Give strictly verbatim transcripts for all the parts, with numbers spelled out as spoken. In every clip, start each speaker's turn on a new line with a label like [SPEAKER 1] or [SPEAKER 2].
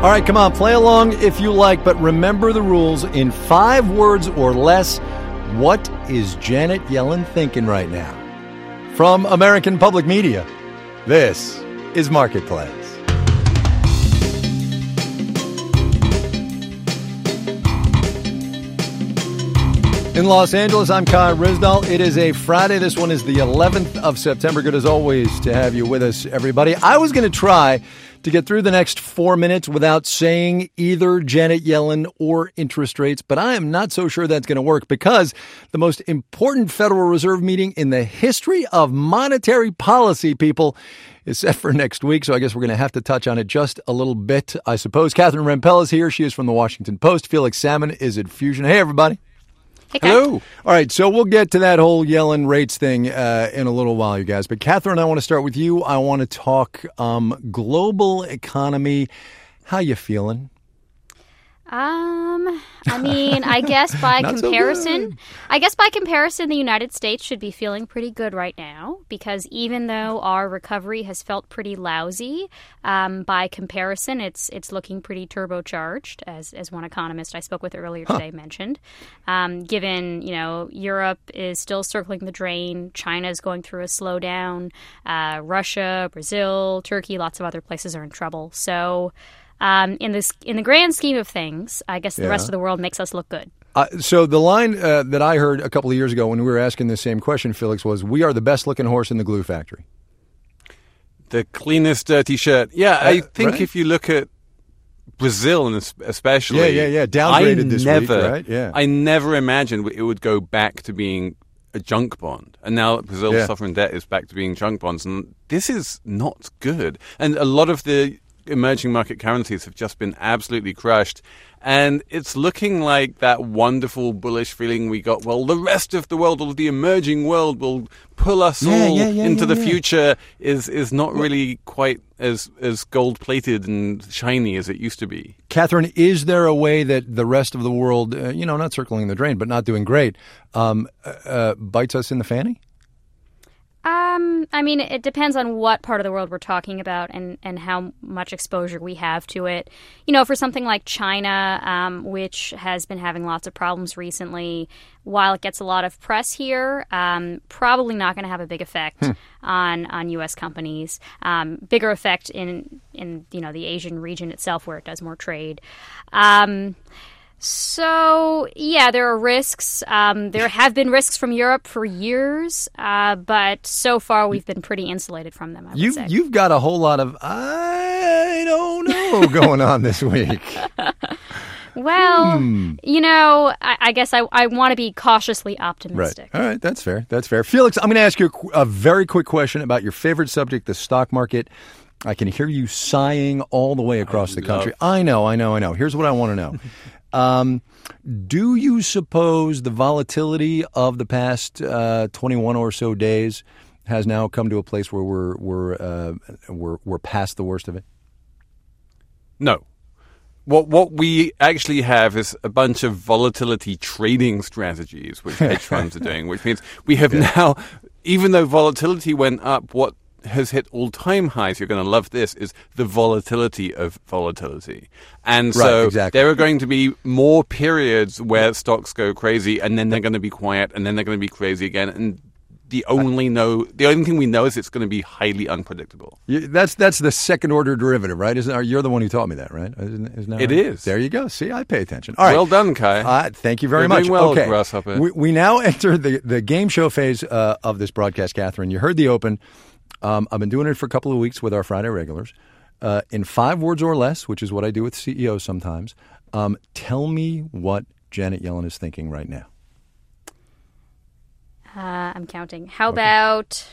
[SPEAKER 1] All right, come on, play along if you like, but remember the rules. In five words or less, what is Janet Yellen thinking right now? From American Public Media, this is Marketplace. In Los Angeles, I'm Kai Ryssdal. It is a Friday. This one is the eleventh of September. Good as always to have you with us, everybody. I was going to try to get through the next four minutes without saying either Janet Yellen or interest rates, but I am not so sure that's going to work because the most important Federal Reserve meeting in the history of monetary policy, people, is set for next week. So I guess we're going to have to touch on it just a little bit, I suppose. Catherine Rampell is here. She is from the Washington Post. Felix Salmon is at Fusion. Hey, everybody.
[SPEAKER 2] Hey,
[SPEAKER 1] hello. All right, so we'll get to that whole Yellen rates thing uh, in a little while, you guys. But Catherine, I want to start with you. I want to talk um, global economy. How you feeling?
[SPEAKER 2] Um, I mean, I guess by comparison, so I guess by comparison, the United States should be feeling pretty good right now because even though our recovery has felt pretty lousy, um, by comparison, it's it's looking pretty turbocharged, as as one economist I spoke with earlier today huh. mentioned. Um, given, you know, Europe is still circling the drain, China is going through a slowdown, uh, Russia, Brazil, Turkey, lots of other places are in trouble. So. Um, in this, in the grand scheme of things, I guess the yeah. rest of the world makes us look good.
[SPEAKER 1] Uh, so the line uh, that I heard a couple of years ago when we were asking the same question, Felix, was, "We are the best-looking horse in the glue factory."
[SPEAKER 3] The cleanest dirty shirt. Yeah, uh, I think
[SPEAKER 1] right?
[SPEAKER 3] if you look at Brazil, and especially,
[SPEAKER 1] yeah, yeah, yeah, downgraded
[SPEAKER 3] I
[SPEAKER 1] this
[SPEAKER 3] never,
[SPEAKER 1] week, right? Yeah,
[SPEAKER 3] I never imagined it would go back to being a junk bond, and now Brazil's yeah. sovereign debt is back to being junk bonds, and this is not good. And a lot of the emerging market currencies have just been absolutely crushed. And it's looking like that wonderful bullish feeling we got, well, the rest of the world, or the emerging world, will pull us
[SPEAKER 1] yeah,
[SPEAKER 3] all
[SPEAKER 1] yeah, yeah,
[SPEAKER 3] into
[SPEAKER 1] yeah,
[SPEAKER 3] the
[SPEAKER 1] yeah.
[SPEAKER 3] future is is not really quite as, as gold-plated and shiny as it used to be.
[SPEAKER 1] Catherine, is there a way that the rest of the world, uh, you know, not circling the drain, but not doing great, um, uh, bites us in the fanny?
[SPEAKER 2] Um, I mean, it depends on what part of the world we're talking about and, and how much exposure we have to it. You know, for something like China, um, which has been having lots of problems recently, while it gets a lot of press here, um, probably not going to have a big effect hmm. on on U S companies. Um, bigger effect in in you know the Asian region itself, where it does more trade. Um, So, yeah, there are risks. Um, there have been risks from Europe for years, uh, but so far we've been pretty insulated from them, I would
[SPEAKER 1] you've,
[SPEAKER 2] say.
[SPEAKER 1] You've got a whole lot of, I don't know, going on this week.
[SPEAKER 2] Well,
[SPEAKER 1] hmm.
[SPEAKER 2] you know, I, I guess I, I want to be cautiously optimistic.
[SPEAKER 1] Right. All right, that's fair. That's fair. Felix, I'm going to ask you a, a very quick question about your favorite subject, the stock market. I can hear you sighing all the way across
[SPEAKER 3] I
[SPEAKER 1] the country.
[SPEAKER 3] love-
[SPEAKER 1] I know, I know, I know. Here's what I want to know. Um, do you suppose the volatility of the past uh, twenty-one or so days has now come to a place where we're we're uh, we're we're past the worst of it?
[SPEAKER 3] No. What what we actually have is a bunch of volatility trading strategies, which hedge funds are doing, which means we have yeah. now, even though volatility went up, what has hit all-time highs, you're going to love this, is the volatility of volatility. And so
[SPEAKER 1] right, exactly.
[SPEAKER 3] there are going to be more periods where stocks go crazy, and then they're going to be quiet, and then they're going to be crazy again. And the only know, the only thing we know is it's going to be highly unpredictable.
[SPEAKER 1] You, that's that's the second-order derivative, right? Isn't, you're the one who taught me that, right? Isn't, isn't that
[SPEAKER 3] it
[SPEAKER 1] right?
[SPEAKER 3] is.
[SPEAKER 1] There you go. See, I pay attention. All right.
[SPEAKER 3] Well done, Kai.
[SPEAKER 1] Uh, thank you very
[SPEAKER 3] You're
[SPEAKER 1] much.
[SPEAKER 3] Doing well,
[SPEAKER 1] okay.
[SPEAKER 3] Grasshopper.
[SPEAKER 1] We, we now enter the, the game show phase uh, of this broadcast, Catherine. You heard the open. Um, I've been doing it for a couple of weeks with our Friday regulars. Uh, in five words or less, which is what I do with C E Os sometimes, um, tell me what Janet Yellen is thinking right now.
[SPEAKER 2] Uh, I'm counting. How
[SPEAKER 1] okay.
[SPEAKER 2] about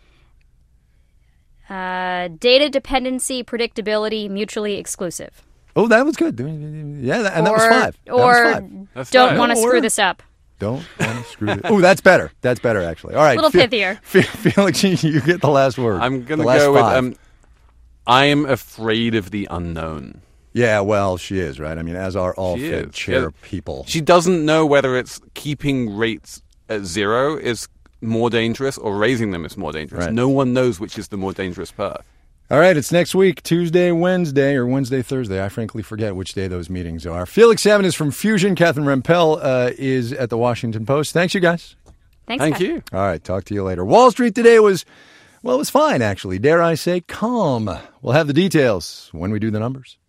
[SPEAKER 2] uh, data dependency, predictability, mutually exclusive?
[SPEAKER 1] Oh, that was good. Yeah, that, and
[SPEAKER 2] or,
[SPEAKER 1] that was five. That
[SPEAKER 2] or
[SPEAKER 1] was five.
[SPEAKER 3] That's
[SPEAKER 2] don't
[SPEAKER 3] five.
[SPEAKER 2] want to
[SPEAKER 1] Or-
[SPEAKER 2] screw this up.
[SPEAKER 1] Don't want to screw it. Oh, that's better. That's better, actually. All right.
[SPEAKER 2] A little
[SPEAKER 1] Fe-
[SPEAKER 2] pithier.
[SPEAKER 1] Fe- Felix, you get the last word.
[SPEAKER 3] I'm going
[SPEAKER 1] The
[SPEAKER 3] to
[SPEAKER 1] last
[SPEAKER 3] go with,
[SPEAKER 1] five.
[SPEAKER 3] um, I am afraid of the unknown.
[SPEAKER 1] Yeah, well, she is, right? I mean, as are all
[SPEAKER 3] She
[SPEAKER 1] Fed
[SPEAKER 3] is.
[SPEAKER 1] chair
[SPEAKER 3] Yeah.
[SPEAKER 1] people.
[SPEAKER 3] She doesn't know whether it's keeping rates at zero is more dangerous or raising them is more dangerous.
[SPEAKER 1] Right.
[SPEAKER 3] No one knows which is the more dangerous path.
[SPEAKER 1] All right, it's next week, Tuesday, Wednesday, or Wednesday, Thursday. I frankly forget which day those meetings are. Felix Salmon is from Fusion. Catherine Rempel uh, is at the Washington Post. Thanks, you guys.
[SPEAKER 2] Thanks,
[SPEAKER 3] Thank
[SPEAKER 2] guys.
[SPEAKER 3] you.
[SPEAKER 1] All right, talk to you later. Wall Street today was, well, it was fine, actually. Dare I say, calm. We'll have the details when we do the numbers.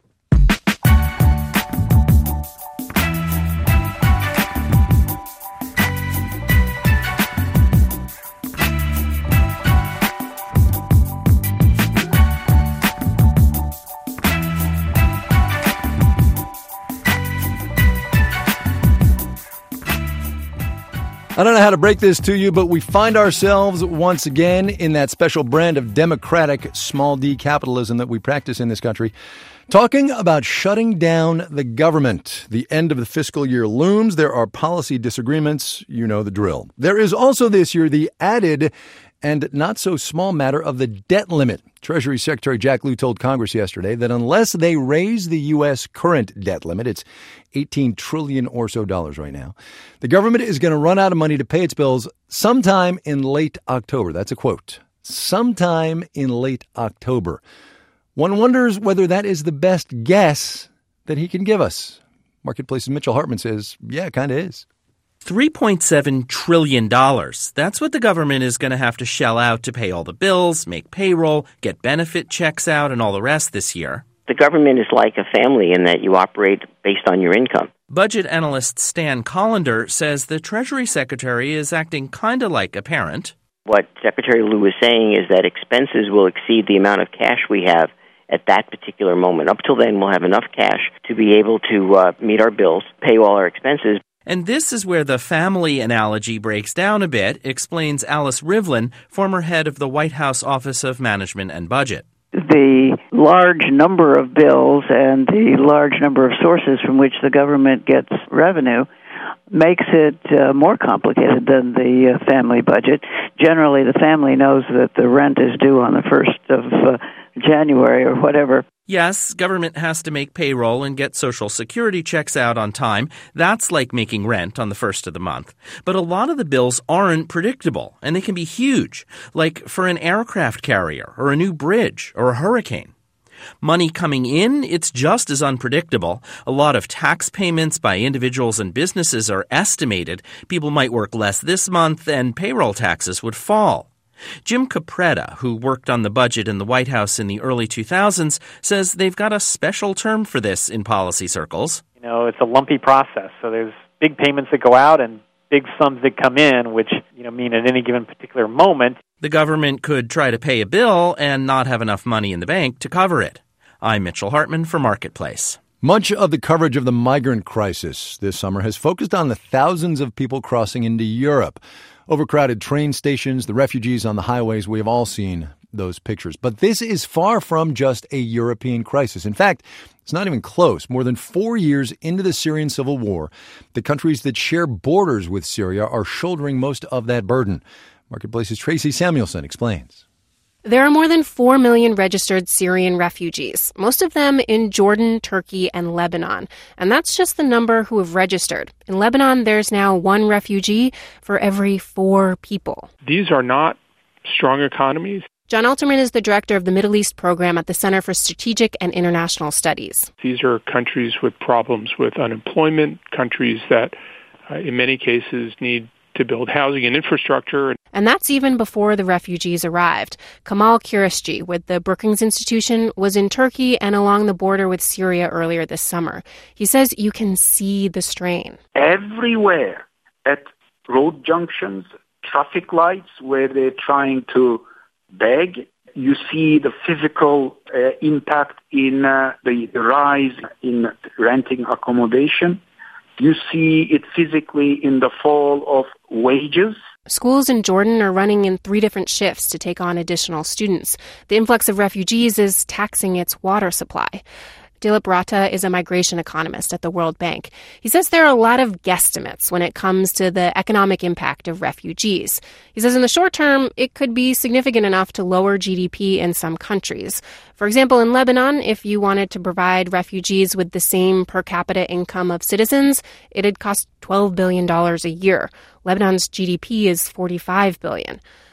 [SPEAKER 1] I don't know how to break this to you, but we find ourselves once again in that special brand of democratic small d capitalism that we practice in this country, talking about shutting down the government. The end of the fiscal year looms. There are policy disagreements. You know the drill. There is also this year the added and not so small matter of the debt limit. Treasury Secretary Jack Lew told Congress yesterday that unless they raise the U S current debt limit, it's eighteen trillion dollars or so dollars right now, the government is going to run out of money to pay its bills sometime in late October. That's a quote. Sometime in late October. One wonders whether that is the best guess that he can give us. Marketplace's Mitchell Hartman says, yeah, it kind of is.
[SPEAKER 4] three point seven trillion dollars. That's what the government is going to have to shell out to pay all the bills, make payroll, get benefit checks out, and all the rest this year.
[SPEAKER 5] The government is like a family in that you operate based on your income.
[SPEAKER 4] Budget analyst Stan Collender says the Treasury Secretary is acting kind of like a parent.
[SPEAKER 5] What Secretary Lew is saying is that expenses will exceed the amount of cash we have at that particular moment. Up till then, we'll have enough cash to be able to uh, meet our bills, pay all our expenses.
[SPEAKER 4] And this is where the family analogy breaks down a bit, explains Alice Rivlin, former head of the White House Office of Management and Budget.
[SPEAKER 6] The large number of bills and the large number of sources from which the government gets revenue makes it uh, more complicated than the uh, family budget. Generally, the family knows that the rent is due on the first of uh, January or whatever.
[SPEAKER 4] Yes, government has to make payroll and get Social Security checks out on time. That's like making rent on the first of the month. But a lot of the bills aren't predictable, and they can be huge, like for an aircraft carrier or a new bridge or a hurricane. Money coming in, it's just as unpredictable. A lot of tax payments by individuals and businesses are estimated. People might work less this month, and payroll taxes would fall. Jim Capretta, who worked on the budget in the White House in the early two thousands, says they've got a special term for this in policy circles.
[SPEAKER 7] You know, it's a lumpy process. So there's big payments that go out and big sums that come in, which, you know, mean at any given particular moment.
[SPEAKER 4] The government could try to pay a bill and not have enough money in the bank to cover it. I'm Mitchell Hartman for Marketplace.
[SPEAKER 1] Much of the coverage of the migrant crisis this summer has focused on the thousands of people crossing into Europe. Overcrowded train stations, the refugees on the highways, we have all seen those pictures. But this is far from just a European crisis. In fact, it's not even close. More than four years into the Syrian civil war, the countries that share borders with Syria are shouldering most of that burden. Marketplace's Tracy Samuelson explains.
[SPEAKER 8] There are more than four million registered Syrian refugees, most of them in Jordan, Turkey, and Lebanon. And that's just the number who have registered. In Lebanon, there's now one refugee for every four people.
[SPEAKER 9] These are not strong economies.
[SPEAKER 8] John Alterman is the director of the Middle East program at the Center for Strategic and International Studies.
[SPEAKER 9] These are countries with problems with unemployment, countries that, uh, in many cases, need to build housing and infrastructure.
[SPEAKER 8] And that's even before the refugees arrived. Kamal Kirishji with the Brookings Institution was in Turkey and along the border with Syria earlier this summer. He says you can see the strain.
[SPEAKER 10] Everywhere, at road junctions, traffic lights where they're trying to beg, you see the physical uh, impact in uh, the, the rise in renting accommodation. You see it physically in the fall of wages.
[SPEAKER 8] Schools in Jordan are running in three different shifts to take on additional students. The influx of refugees is taxing its water supply. Dilip Rata is a migration economist at the World Bank. He says there are a lot of guesstimates when it comes to the economic impact of refugees. He says in the short term, it could be significant enough to lower G D P in some countries. For example, in Lebanon, if you wanted to provide refugees with the same per capita income of citizens, it'd cost twelve billion dollars a year. Lebanon's G D P is forty-five billion dollars.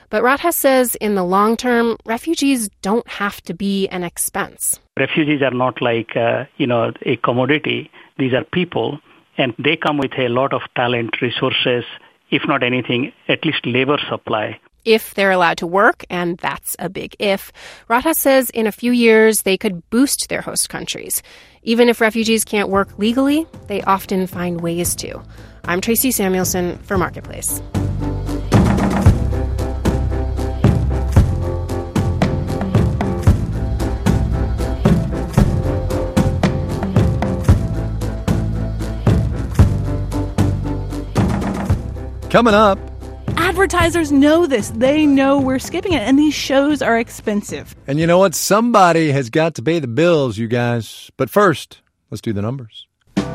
[SPEAKER 8] But Ratha says in the long term, refugees don't have to be an expense.
[SPEAKER 11] Refugees are not like, uh, you know, a commodity. These are people, and they come with a lot of talent, resources, if not anything, at least labor supply.
[SPEAKER 8] If they're allowed to work, and that's a big if, Ratha says in a few years they could boost their host countries. Even if refugees can't work legally, they often find ways to. I'm Tracy Samuelson for Marketplace.
[SPEAKER 1] Coming up.
[SPEAKER 12] Advertisers know this. They know we're skipping it, and these shows are expensive.
[SPEAKER 1] And you know what? Somebody has got to pay the bills, you guys. But first, let's do the numbers.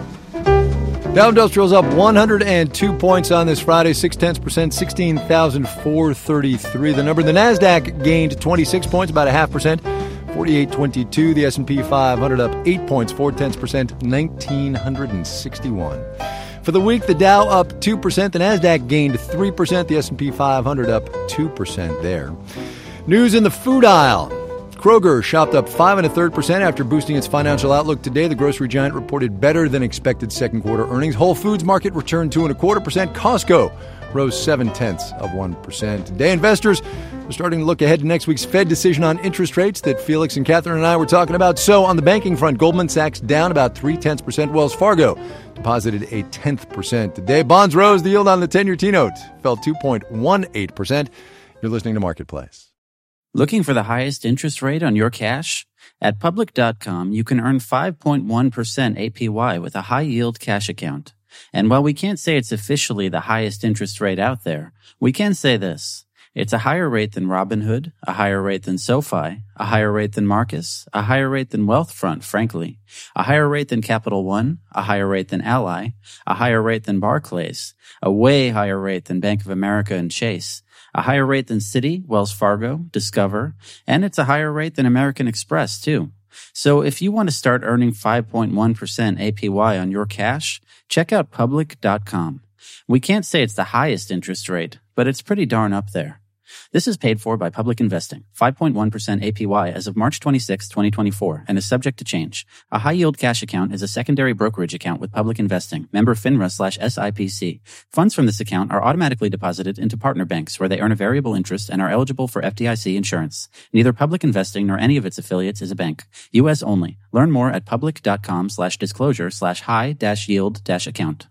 [SPEAKER 1] Dow Industrial's up one hundred two points on this Friday, six tenths percent, sixteen thousand four hundred thirty-three. The number, the NASDAQ gained twenty-six points, about a half percent, forty-eight twenty-two. The S and P five hundred up eight points, four tenths percent, nineteen sixty-one. For the week, the Dow up two percent, the NASDAQ gained three percent, the S and P five hundred up two percent there. News in the food aisle. Kroger shopped up five and a third percent after boosting its financial outlook today. The grocery giant reported better than expected second quarter earnings. Whole Foods Market returned two and a quarter percent. Costco rose seven tenths of one percent. Today, investors are starting to look ahead to next week's Fed decision on interest rates that Felix and Catherine and I were talking about. So on the banking front, Goldman Sachs down about three tenths percent. Wells Fargo deposited a tenth percent today. Bonds rose. The yield on the ten-year T-note fell two point one eight percent. You're listening to Marketplace.
[SPEAKER 13] Looking for the highest interest rate on your cash? At Public dot com, you can earn five point one percent A P Y with a high-yield cash account. And while we can't say it's officially the highest interest rate out there, we can say this. It's a higher rate than Robinhood, a higher rate than SoFi, a higher rate than Marcus, a higher rate than Wealthfront, frankly, a higher rate than Capital One, a higher rate than Ally, a higher rate than Barclays, a way higher rate than Bank of America and Chase, a higher rate than Citi, Wells Fargo, Discover, and it's a higher rate than American Express, too. So if you want to start earning five point one percent A P Y on your cash, check out Public dot com. We can't say it's the highest interest rate, but it's pretty darn up there. This is paid for by Public Investing, five point one percent A P Y as of March twenty-sixth, twenty twenty-four, and is subject to change. A high-yield cash account is a secondary brokerage account with Public Investing, member FINRA slash S I P C. Funds from this account are automatically deposited into partner banks where they earn a variable interest and are eligible for F D I C insurance. Neither Public Investing nor any of its affiliates is a bank. U S only. Learn more at Public dot com slash disclosure slash high dash yield dash account.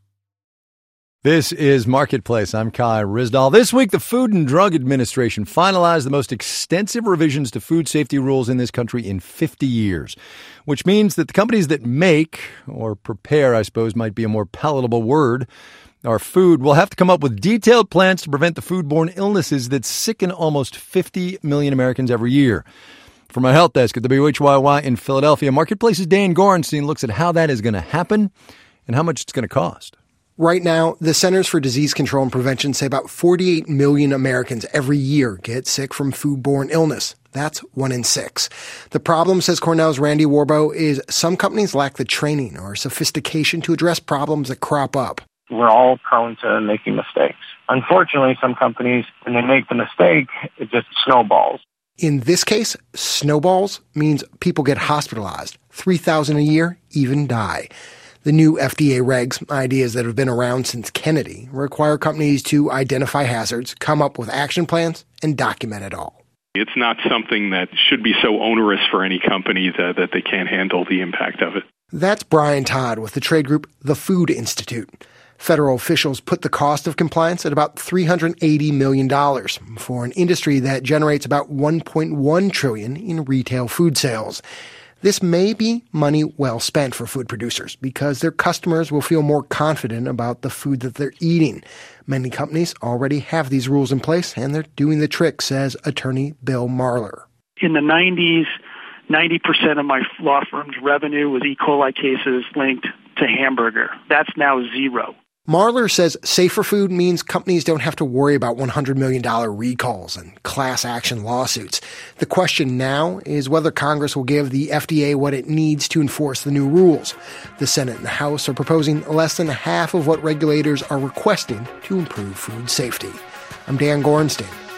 [SPEAKER 1] This is Marketplace. I'm Kai Ryssdal. This week, the Food and Drug Administration finalized the most extensive revisions to food safety rules in this country in fifty years, which means that the companies that make, or prepare, I suppose might be a more palatable word, our food will have to come up with detailed plans to prevent the foodborne illnesses that sicken almost fifty million Americans every year. From our help desk at W H Y Y in Philadelphia, Marketplace's Dan Gorenstein looks at how that is going to happen and how much it's going to cost.
[SPEAKER 14] Right now, the Centers for Disease Control and Prevention say about forty-eight million Americans every year get sick from foodborne illness. That's one in six. The problem, says Cornell's Randy Warbo, is some companies lack the training or sophistication to address problems that crop up.
[SPEAKER 15] We're all prone to making mistakes. Unfortunately, some companies, when they make the mistake, it just snowballs.
[SPEAKER 14] In this case, snowballs means people get hospitalized. three thousand a year, even die. The new F D A regs, ideas that have been around since Kennedy, require companies to identify hazards, come up with action plans, and document it all.
[SPEAKER 16] It's not something that should be so onerous for any company that, that they can't handle the impact of it.
[SPEAKER 14] That's Brian Todd with the trade group The Food Institute. Federal officials put the cost of compliance at about three hundred eighty million dollars for an industry that generates about one point one trillion dollars in retail food sales. This may be money well spent for food producers because their customers will feel more confident about the food that they're eating. Many companies already have these rules in place, and they're doing the trick, says attorney Bill Marler.
[SPEAKER 17] In the nineties, ninety percent of my law firm's revenue was E. coli cases linked to hamburger. That's now zero.
[SPEAKER 14] Marler says safer food means companies don't have to worry about one hundred million dollars recalls and class action lawsuits. The question now is whether Congress will give the F D A what it needs to enforce the new rules. The Senate and the House are proposing less than half of what regulators are requesting to improve food safety. I'm Dan Gorenstein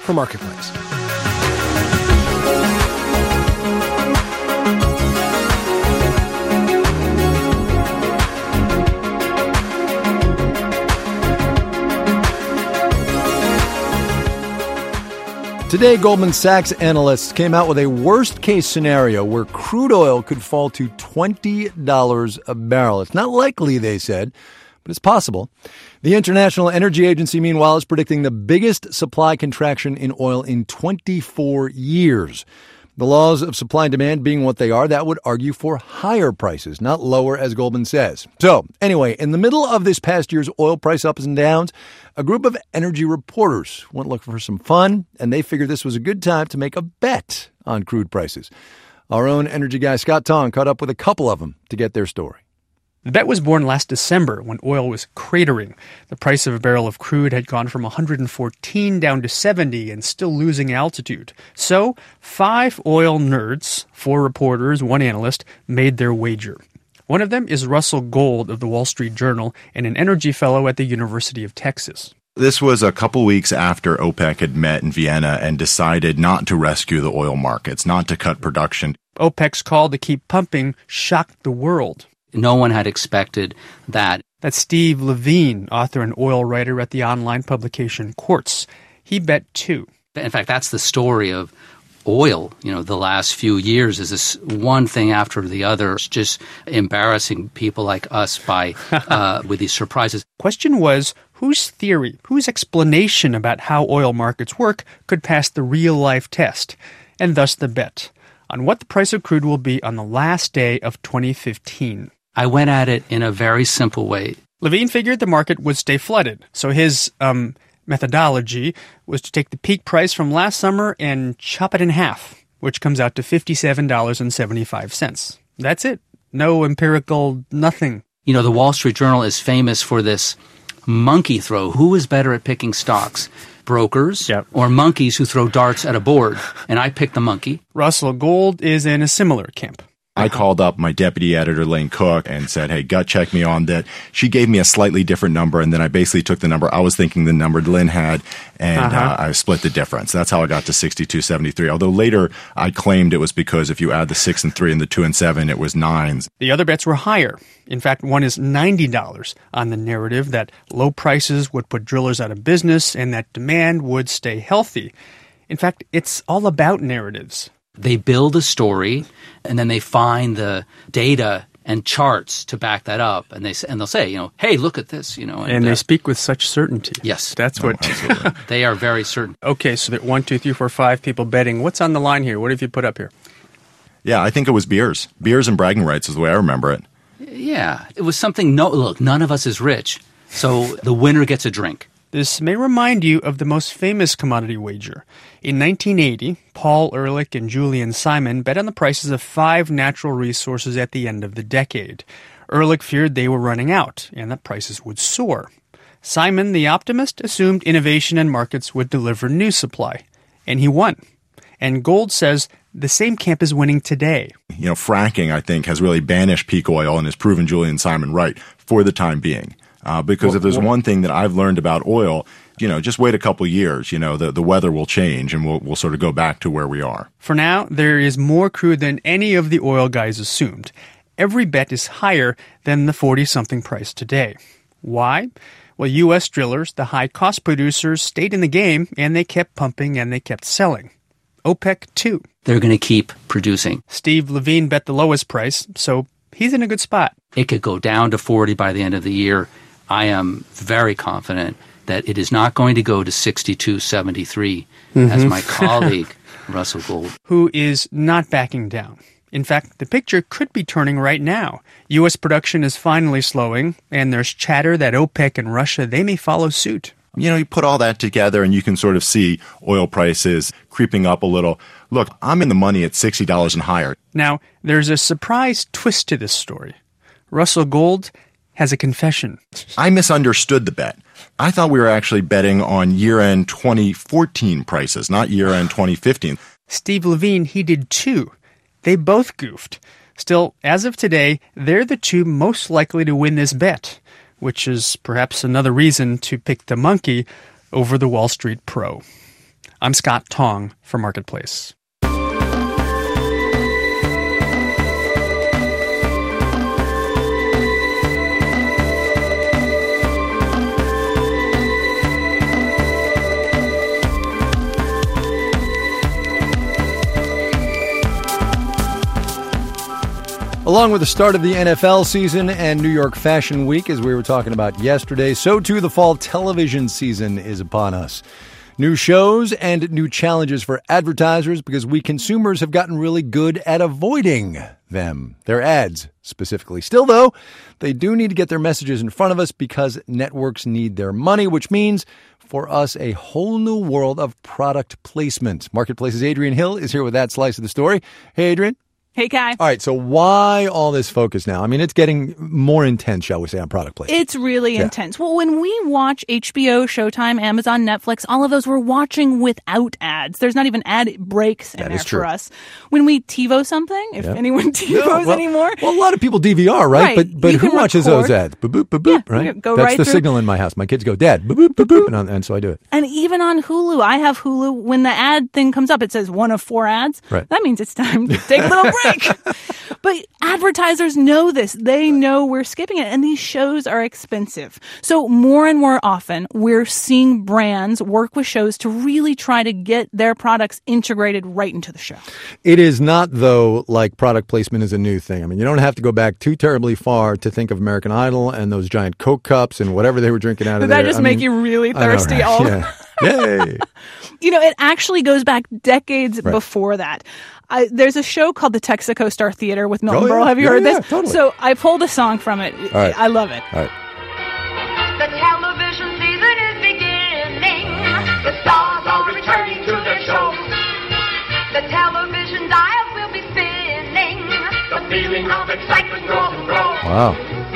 [SPEAKER 14] for Marketplace.
[SPEAKER 1] Today, Goldman Sachs analysts came out with a worst-case scenario where crude oil could fall to twenty dollars a barrel. It's not likely, they said, but it's possible. The International Energy Agency, meanwhile, is predicting the biggest supply contraction in oil in twenty-four years. The laws of supply and demand being what they are, that would argue for higher prices, not lower, as Goldman says. So, anyway, in the middle of this past year's oil price ups and downs, a group of energy reporters went looking for some fun, and they figured this was a good time to make a bet on crude prices. Our own energy guy, Scott Tong, caught up with a couple of them to get their story.
[SPEAKER 18] The bet was born last December when oil was cratering. The price of a barrel of crude had gone from one hundred fourteen down to seventy and still losing altitude. So, five oil nerds, four reporters, one analyst, made their wager. One of them is Russell Gold of the Wall Street Journal and an energy fellow at the University of Texas.
[SPEAKER 19] This was a couple weeks after OPEC had met in Vienna and decided not to rescue the oil markets, not to cut production.
[SPEAKER 18] OPEC's call to keep pumping shocked the world.
[SPEAKER 20] No one had expected that.
[SPEAKER 18] That's Steve Levine, author and oil writer at the online publication Quartz. He bet two.
[SPEAKER 20] In fact, that's the story of oil, you know, the last few years is this one thing after the other. It's just embarrassing people like us by uh, with these surprises.
[SPEAKER 18] Question was, whose theory, whose explanation about how oil markets work could pass the real-life test, and thus the bet on what the price of crude will be on the last day of twenty fifteen.
[SPEAKER 20] I went at it in a very simple way.
[SPEAKER 18] Levine figured the market would stay flooded, so his um, methodology was to take the peak price from last summer and chop it in half, which comes out to fifty-seven dollars and seventy-five cents. That's it. No empirical nothing.
[SPEAKER 20] You know, the Wall Street Journal is famous for this monkey throw. Who is better at picking stocks? Brokers yep. or monkeys who throw darts at a board? And I picked the monkey.
[SPEAKER 18] Russell Gold is in a similar camp.
[SPEAKER 19] I called up my deputy editor, Lane Cook, and said, hey, gut check me on that. She gave me a slightly different number, and then I basically took the number I was thinking the number Lynn had, and uh-huh. uh, I split the difference. That's how I got to sixty-two seventy-three. Although later I claimed it was because if you add the six and three and the two and seven, it was nines.
[SPEAKER 18] The other bets were higher. In fact, one is ninety dollars on the narrative that low prices would put drillers out of business and that demand would stay healthy. In fact, it's all about narratives.
[SPEAKER 20] They build a story, and then they find the data and charts to back that up, and they and they'll say, you know, hey, look at this, you know.
[SPEAKER 18] And, and they uh, speak with such certainty.
[SPEAKER 20] Yes,
[SPEAKER 18] that's what
[SPEAKER 20] oh, they are very certain.
[SPEAKER 18] Okay, so there are one, two, three, four, five people betting. What's on the line here? What have you put up here?
[SPEAKER 19] Yeah, I think it was beers, beers and bragging rights is the way I remember it.
[SPEAKER 20] Yeah, it was something. No, look, none of us is rich, so the winner gets a drink.
[SPEAKER 18] This may remind you of the most famous commodity wager. In nineteen eighty, Paul Ehrlich and Julian Simon bet on the prices of five natural resources at the end of the decade. Ehrlich feared they were running out and that prices would soar. Simon, the optimist, assumed innovation and markets would deliver new supply. And he won. And Gold says the same camp is winning today.
[SPEAKER 19] You know, fracking, I think, has really banished peak oil and has proven Julian Simon right for the time being. Uh, because well, if there's well, one thing that I've learned about oil, you know, just wait a couple years, you know, the, the weather will change and we'll, we'll sort of go back to where we are.
[SPEAKER 18] For now, there is more crude than any of the oil guys assumed. Every bet is higher than the forty-something price today. Why? Well, U S drillers, the high-cost producers, stayed in the game and they kept pumping and they kept selling. OPEC, too.
[SPEAKER 20] They're going to keep producing.
[SPEAKER 18] Steve Levine bet the lowest price, so he's in a good spot.
[SPEAKER 20] It could go down to forty by the end of the year. I am very confident that it is not going to go to sixty-two seventy-three, mm-hmm. as my colleague, Russell Gold.
[SPEAKER 18] Who is not backing down. In fact, the picture could be turning right now. U S production is finally slowing, and there's chatter that OPEC and Russia, they may follow suit.
[SPEAKER 19] You know, you put all that together and you can sort of see oil prices creeping up a little. Look, I'm in the money at sixty dollars and higher.
[SPEAKER 18] Now, there's a surprise twist to this story. Russell Gold has a confession.
[SPEAKER 19] I misunderstood the bet. I thought we were actually betting on year-end twenty fourteen prices, not year-end twenty fifteen.
[SPEAKER 18] Steve Levine, he did too. They both goofed. Still, as of today, they're the two most likely to win this bet, which is perhaps another reason to pick the monkey over the Wall Street pro. I'm Scott Tong for Marketplace.
[SPEAKER 1] Along with the start of the N F L season and New York Fashion Week, as we were talking about yesterday, so too the fall television season is upon us. New shows and new challenges for advertisers because we consumers have gotten really good at avoiding them, their ads specifically. Still, though, they do need to get their messages in front of us because networks need their money, which means for us a whole new world of product placement. Marketplace's Adrian Hill is here with that slice of the story. Hey, Adrian.
[SPEAKER 12] Hey, Kai.
[SPEAKER 1] All right, so why all this focus now? I mean, it's getting more intense, shall we say, on product placement.
[SPEAKER 12] It's really
[SPEAKER 1] Yeah.
[SPEAKER 12] intense. Well, when we watch H B O, Showtime, Amazon, Netflix, all of those, we're watching without ads. There's not even ad breaks in
[SPEAKER 1] That
[SPEAKER 12] there
[SPEAKER 1] is true.
[SPEAKER 12] for us. When we TiVo something, if
[SPEAKER 1] Yep.
[SPEAKER 12] anyone TiVos
[SPEAKER 1] No, well-
[SPEAKER 12] anymore.
[SPEAKER 1] Well, a lot of people D V R, right?
[SPEAKER 12] Right.
[SPEAKER 1] But but
[SPEAKER 12] You
[SPEAKER 1] who
[SPEAKER 12] can
[SPEAKER 1] watches
[SPEAKER 12] record.
[SPEAKER 1] those ads? Boop, boop, boop, boop,
[SPEAKER 12] Yeah,
[SPEAKER 1] right?
[SPEAKER 12] go
[SPEAKER 1] That's
[SPEAKER 12] right
[SPEAKER 1] the
[SPEAKER 12] through.
[SPEAKER 1] signal in my house. My kids go, Dad, boop, boop, boop, boop, and, and so I do it.
[SPEAKER 12] And even on Hulu, I have Hulu. When the ad thing comes up, it says one of four ads.
[SPEAKER 1] Right.
[SPEAKER 12] That means it's time to take a little break. But advertisers know this. They know we're skipping it. And these shows are expensive. So more and more often, we're seeing brands work with shows to really try to get their products integrated right into the show.
[SPEAKER 1] It is not, though, like product placement is a new thing. I mean, you don't have to go back too terribly far to think of American Idol and those giant Coke cups and whatever they were drinking out of
[SPEAKER 12] Did
[SPEAKER 1] there.
[SPEAKER 12] that just
[SPEAKER 1] I
[SPEAKER 12] make
[SPEAKER 1] mean,
[SPEAKER 12] you really
[SPEAKER 1] I know,
[SPEAKER 12] thirsty?
[SPEAKER 1] right?
[SPEAKER 12] all
[SPEAKER 1] Yeah. Yay.
[SPEAKER 12] You know, it actually goes back decades
[SPEAKER 1] Right.
[SPEAKER 12] before that. I, there's a show called the Texaco Star Theater with Milton
[SPEAKER 1] Oh, yeah.
[SPEAKER 12] Berle. Have you
[SPEAKER 1] Yeah,
[SPEAKER 12] heard
[SPEAKER 1] yeah,
[SPEAKER 12] this?
[SPEAKER 1] totally.
[SPEAKER 12] So I pulled a song from it.
[SPEAKER 1] All right.
[SPEAKER 12] I love it.
[SPEAKER 1] All right.
[SPEAKER 21] The television season is beginning. The stars are returning to their shows. The television dials will be spinning. The feeling of excitement grows and grows.
[SPEAKER 1] Wow.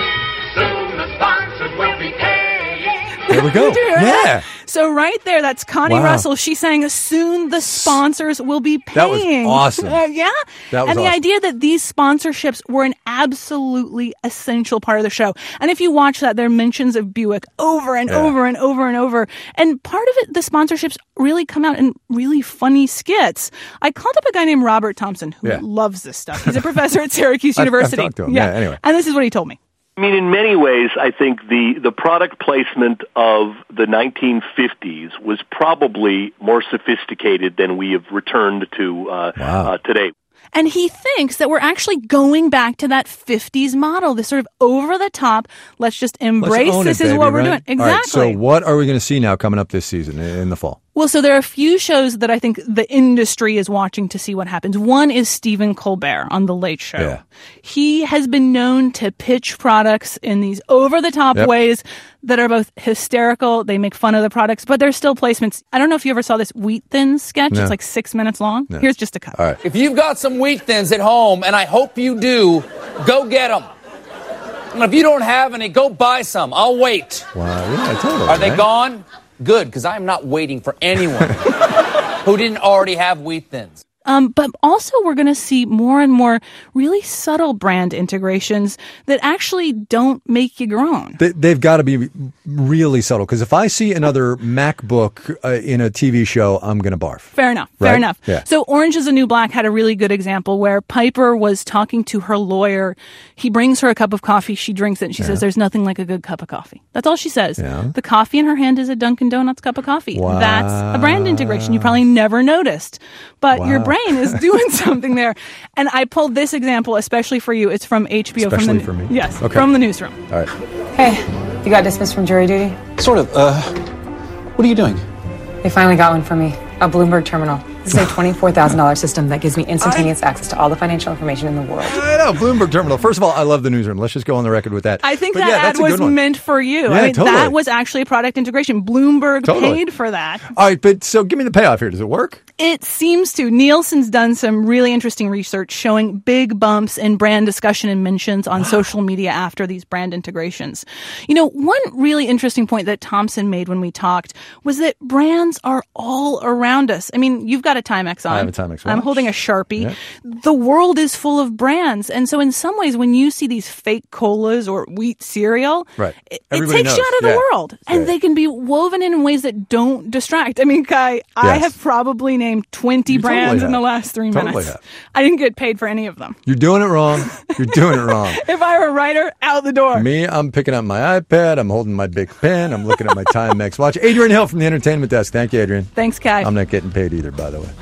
[SPEAKER 21] Soon the sponsors will be paying.
[SPEAKER 1] There we go.
[SPEAKER 12] Did you hear that?
[SPEAKER 1] Yeah.
[SPEAKER 12] So right there, that's Connie
[SPEAKER 1] Wow.
[SPEAKER 12] Russell. She's saying soon the sponsors will be
[SPEAKER 1] That was
[SPEAKER 12] paying.
[SPEAKER 1] awesome.
[SPEAKER 12] Uh, yeah.
[SPEAKER 1] That was
[SPEAKER 12] and the
[SPEAKER 1] awesome.
[SPEAKER 12] idea that these sponsorships were an absolutely essential part of the show. And if you watch that, there are mentions of Buick over and
[SPEAKER 1] Yeah.
[SPEAKER 12] over and over and over. And part of it, the sponsorships really come out in really funny skits. I called up a guy named Robert Thompson who
[SPEAKER 22] Yeah.
[SPEAKER 12] loves this stuff. He's a professor at Syracuse
[SPEAKER 22] I've- I've
[SPEAKER 12] University.
[SPEAKER 22] talked to him. Yeah, anyway.
[SPEAKER 12] And this is what he told me.
[SPEAKER 22] I mean, in many ways, I think the, the product placement of the nineteen fifties was probably more sophisticated than we have returned to uh, uh, today.
[SPEAKER 12] And he thinks that we're actually going back to that fifties model, this sort of over the top, let's just
[SPEAKER 1] Let's
[SPEAKER 12] embrace
[SPEAKER 1] own
[SPEAKER 12] this
[SPEAKER 1] it,
[SPEAKER 12] is
[SPEAKER 1] baby,
[SPEAKER 12] what we're
[SPEAKER 1] right?
[SPEAKER 12] doing.
[SPEAKER 1] All right,
[SPEAKER 12] Exactly.
[SPEAKER 1] so what are we going to see now coming up this season in in the fall?
[SPEAKER 12] Well, so there are a few shows that I think the industry is watching to see what happens. One is Stephen Colbert on The Late Show.
[SPEAKER 1] Yeah.
[SPEAKER 12] He has been known to pitch products in these over-the-top
[SPEAKER 1] Yep.
[SPEAKER 12] ways that are both hysterical. They make fun of the products, but they're still placements. I don't know if you ever saw this Wheat Thins sketch.
[SPEAKER 23] No.
[SPEAKER 12] It's like six minutes long.
[SPEAKER 23] No.
[SPEAKER 12] Here's just a cut.
[SPEAKER 1] All right.
[SPEAKER 23] If you've got some Wheat Thins at home, and I hope you do, go get them. And if you don't have any, go buy some. I'll wait.
[SPEAKER 1] Wow, yeah, totally.
[SPEAKER 23] Are they
[SPEAKER 1] right?
[SPEAKER 23] gone? Good, because I'm not waiting for anyone who didn't already have Wheat Thins.
[SPEAKER 12] Um, but also, we're going to see more and more really subtle brand integrations that actually don't make you groan.
[SPEAKER 1] They, they've got to be really subtle because if I see another MacBook uh, in a T V show, I'm going to barf.
[SPEAKER 12] Fair enough. Fair
[SPEAKER 1] Right?
[SPEAKER 12] enough.
[SPEAKER 1] Yeah.
[SPEAKER 12] So Orange is the New Black had a really good example where Piper was talking to her lawyer. He brings her a cup of coffee. She drinks it and she
[SPEAKER 1] Yeah.
[SPEAKER 12] says, there's nothing like a good cup of coffee. That's all she says.
[SPEAKER 1] Yeah.
[SPEAKER 12] The coffee in her hand is a Dunkin' Donuts cup of coffee.
[SPEAKER 1] Wow.
[SPEAKER 12] That's a brand integration you probably never noticed. But your
[SPEAKER 1] Wow.
[SPEAKER 12] brain is doing something there. And I pulled this example especially for you. It's from H B O.
[SPEAKER 1] Especially
[SPEAKER 12] from the,
[SPEAKER 1] for me?
[SPEAKER 12] Yes.
[SPEAKER 1] Okay.
[SPEAKER 12] From the newsroom.
[SPEAKER 1] All right.
[SPEAKER 24] Hey, you got dismissed from jury duty?
[SPEAKER 25] Sort of. Uh, what are you doing?
[SPEAKER 24] They finally got one for me. A Bloomberg terminal. This is a twenty-four thousand dollars system that gives me instantaneous access to all the financial information in the world.
[SPEAKER 1] I know, Bloomberg Terminal. First of all, I love the newsroom. Let's just go on the record with that.
[SPEAKER 12] I think
[SPEAKER 1] But
[SPEAKER 12] that
[SPEAKER 1] yeah,
[SPEAKER 12] ad
[SPEAKER 1] that's a
[SPEAKER 12] was
[SPEAKER 1] good one.
[SPEAKER 12] meant for you.
[SPEAKER 1] Yeah,
[SPEAKER 12] I mean,
[SPEAKER 1] totally.
[SPEAKER 12] that was actually a product integration. Bloomberg
[SPEAKER 1] Totally.
[SPEAKER 12] paid for that.
[SPEAKER 1] All right, but so give me the payoff here. Does it work?
[SPEAKER 12] It seems to. Nielsen's done some really interesting research showing big bumps in brand discussion and mentions on social media after these brand integrations. You know, one really interesting point that Thompson made when we talked was that brands are all around us. I mean, you've got got a Timex on.
[SPEAKER 1] I have a Timex watch.
[SPEAKER 12] I'm holding a Sharpie.
[SPEAKER 1] Yep.
[SPEAKER 12] The world is full of brands. And so in some ways, when you see these fake colas or wheat cereal,
[SPEAKER 1] right.
[SPEAKER 12] it, it
[SPEAKER 1] Everybody
[SPEAKER 12] takes
[SPEAKER 1] knows.
[SPEAKER 12] you out of
[SPEAKER 1] Yeah.
[SPEAKER 12] the world. And
[SPEAKER 1] Yeah.
[SPEAKER 12] they can be woven in ways that don't distract. I mean, Kai, I
[SPEAKER 1] Yes.
[SPEAKER 12] have probably named twenty
[SPEAKER 1] You totally
[SPEAKER 12] brands in the
[SPEAKER 1] have.
[SPEAKER 12] last three
[SPEAKER 1] Totally
[SPEAKER 12] minutes.
[SPEAKER 1] have.
[SPEAKER 12] I didn't get paid for any of them.
[SPEAKER 1] You're doing it wrong. You're doing it wrong.
[SPEAKER 12] If I were a writer, out the door.
[SPEAKER 1] Me, I'm picking up my iPad. I'm holding my big pen. I'm looking at my Timex watch. Adrian Hill from the Entertainment Desk. Thank you, Adrian.
[SPEAKER 12] Thanks, Kai.
[SPEAKER 1] I'm not getting paid either, by the way.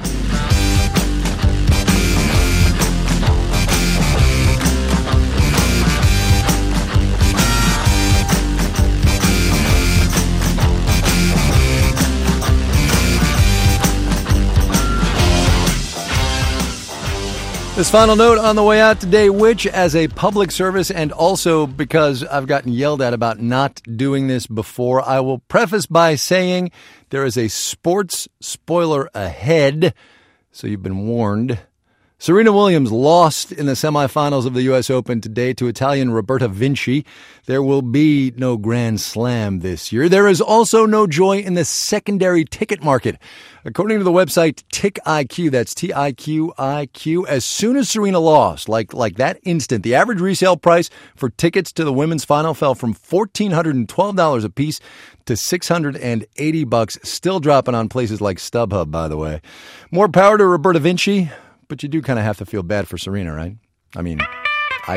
[SPEAKER 1] This final note on the way out today, which as a public service and also because I've gotten yelled at about not doing this before, I will preface by saying there is a sports spoiler ahead, so you've been warned. Serena Williams lost in the semifinals of the U S Open today to Italian Roberta Vinci. There will be no Grand Slam this year. There is also no joy in the secondary ticket market. According to the website Tick I Q, that's T I Q I Q, as soon as Serena lost, like like that instant, the average resale price for tickets to the women's final fell from one thousand four hundred twelve dollars a piece to six hundred eighty bucks, still dropping on places like StubHub, by the way. More power to Roberta Vinci. But you do kind of have to feel bad for Serena, right? I mean, I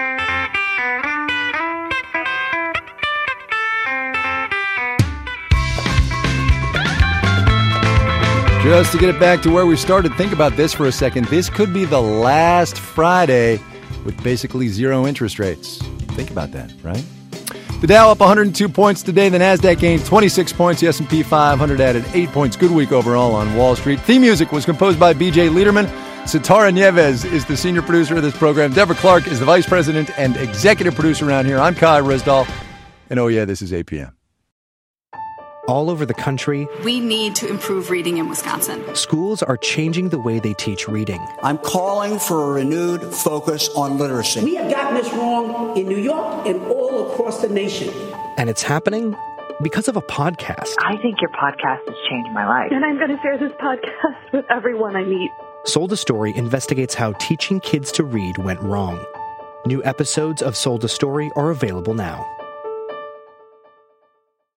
[SPEAKER 1] do. Just to get it back to where we started, think about this for a second. This could be the last Friday with basically zero interest rates. Think about that, right? The Dow up one hundred two points today. The Nasdaq gained twenty-six points. The S and P five hundred added eight points. Good week overall on Wall Street. Theme music was composed by B J Liederman. Sitara Nieves is the senior producer of this program. Deborah Clark is the vice president and executive producer around here. I'm Kai Risdahl. And oh yeah, this is A P M.
[SPEAKER 2] All over the country,
[SPEAKER 3] we need to improve reading in Wisconsin.
[SPEAKER 2] Schools are changing the way they teach reading.
[SPEAKER 5] I'm calling for a renewed focus on literacy.
[SPEAKER 6] We have gotten this wrong in New York and all across the nation.
[SPEAKER 2] And it's happening because of a podcast.
[SPEAKER 7] I think your podcast has changed my life.
[SPEAKER 26] And I'm going to share this podcast with everyone I meet.
[SPEAKER 2] Sold a Story investigates how teaching kids to read went wrong. New episodes of Sold a Story are available now.